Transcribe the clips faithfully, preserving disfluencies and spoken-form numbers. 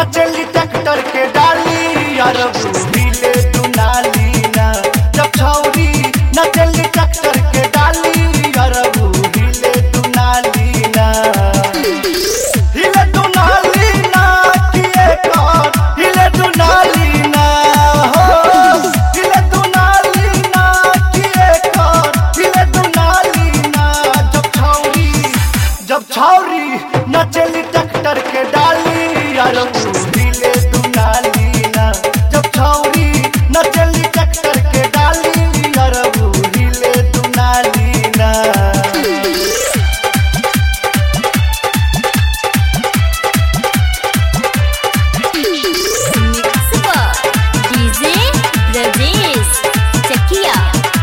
नचली tractor के डाली अरबू हिले दुनाली ना। जब छौरी नचली ट्रैक्टर के डाली अरबू हिले दुनाली ना। हिले दुनाली ना किए कर हिले दुनाली ना हो। हिले दुनाली ना किए कर हिले दुनाली ना। जब छौरी जब छौरी नचली ट्रैक्टर के डाली अरबू हिले दुनाली ना। जब छौरी नचली ट्रैक्टर के डाली अरबू हिले दुनाली ना। डीजे ब्रजेश चकिया।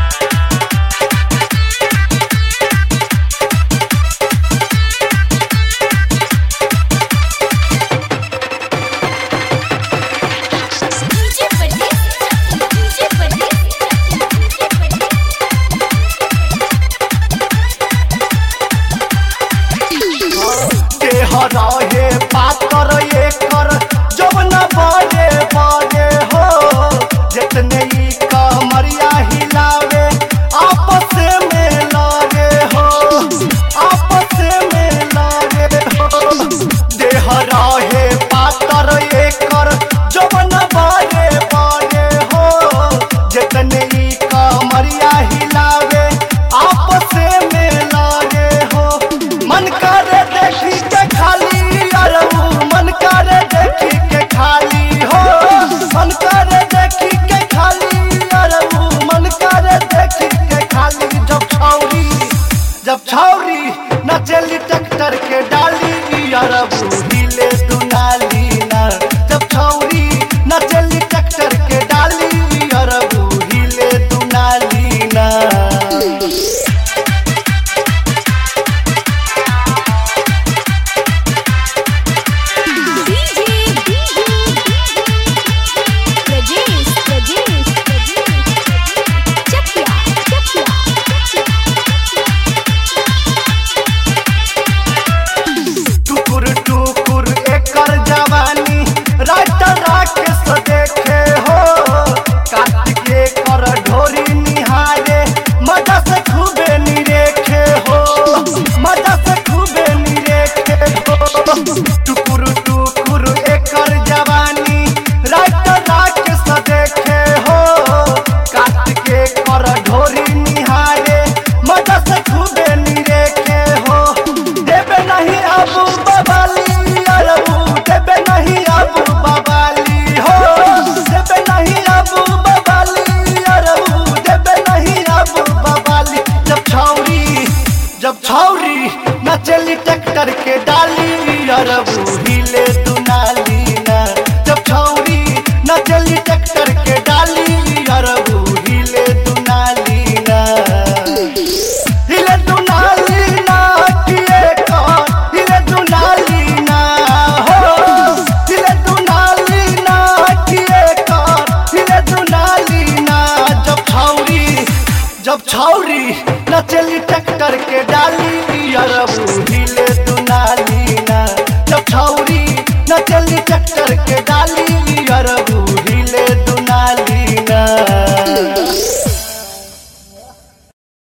रहे पातर एकर जब न बड़े बड़े हो। जितने ई कमरिया हिलावे आपस में लगे हो। आपस में लगे हो। देह रहे पातर एकर जब न बड़े बड़े हो। जितने ई कमरिया हिलावे आपस में लगे हो। मन करे देखी के खाली अरबू मन करे देखी के खाली हो। मन करे देखी के खाली अरबू मन करे देखी के खाली। जब छौरी जब छौरी नचली ट्रैक्टर के डाली अरबू हिले दुनाली ना। जब छौरी नचली ट्रैक्टर के डाली अरबू हिले दुनाली ना। टुकुर टुकुर एकर जवानी रात रात से देखे हो। काट के कर ढोरी निहारे मजा से खूबे निरेखे हो। मजा से खूबे निरेखे हो। टुकुर टुकुर एकर जवानी रात रात से देखे हो। काट के कर ढोरी निहारे मजा से खूबे निरेखे हो। देवे नहीं अबू बबाली अरबू देवे नहीं अबू बबाली हो। देवे नहीं अबू बबाली अरबू देवे नहीं अबू बबाली। जब छौरी जब छौरी नचली ट्रैक्टर के डाली अरबू हिले दुनाली ना। जब छौरी नचली ट्रैक्टर के डाली अरबू हिले दुनाली ना। हिले दुनाली ना किए कर हिले दुनाली ना हो। हिले दुनाली ना किए कर हिले दुनाली ना। जब छौरी जब छौरी नचली ट्रैक्टर के डाली अरबू